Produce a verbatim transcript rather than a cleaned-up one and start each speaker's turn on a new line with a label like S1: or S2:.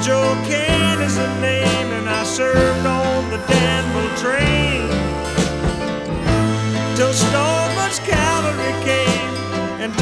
S1: Joe Kane is the name, and I serve